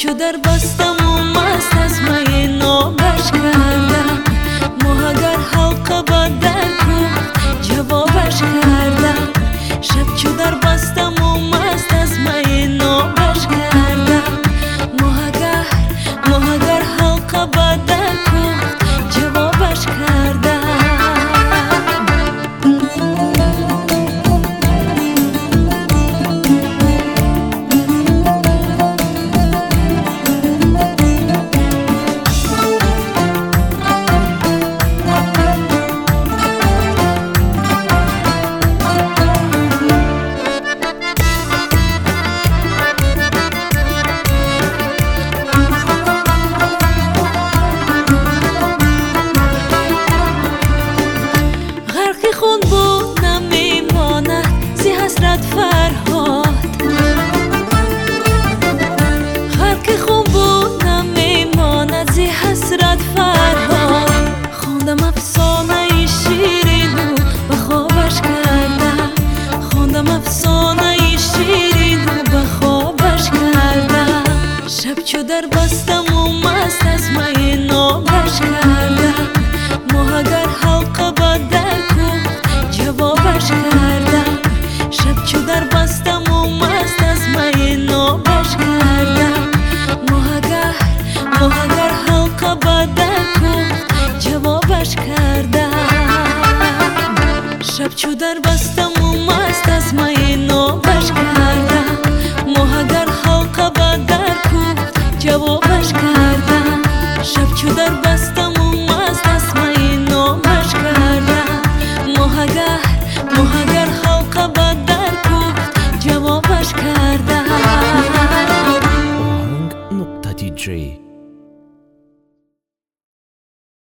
چو در بستم و مست از می نابش کردم، ماه اگر حلقه با در کوفت جوابش کردم. شب چو در بستم و مست از می نابش کردم، ماه اگر حلقه با در کوفت جوابش کردم. خون بود نمیماند زی حسرت فرهاد، خلق خون بود نمیماند زی حسرت فرهاد. خوندم افسانه شیرین و به خوابش کردم، خوندم افسانه شیرین و به خوابش کردم. شب چو در بستم و مست از می نابش کردم، ماه اگر حلقه با در جوابش کردم. شب چو در بستم و مست از می نابش کردم، ماه اگر حلقه با در کوفت جوابش کردم. شب چو در بستم و مست از می نابش کردم، ماه اگر حلقه با در کوفت جوابش کردم. شب چو در بستم و مست از می نابش کردم، ماه اگر حلقه با در کوفت جوابش کردم. آهنگ نقطه دی جی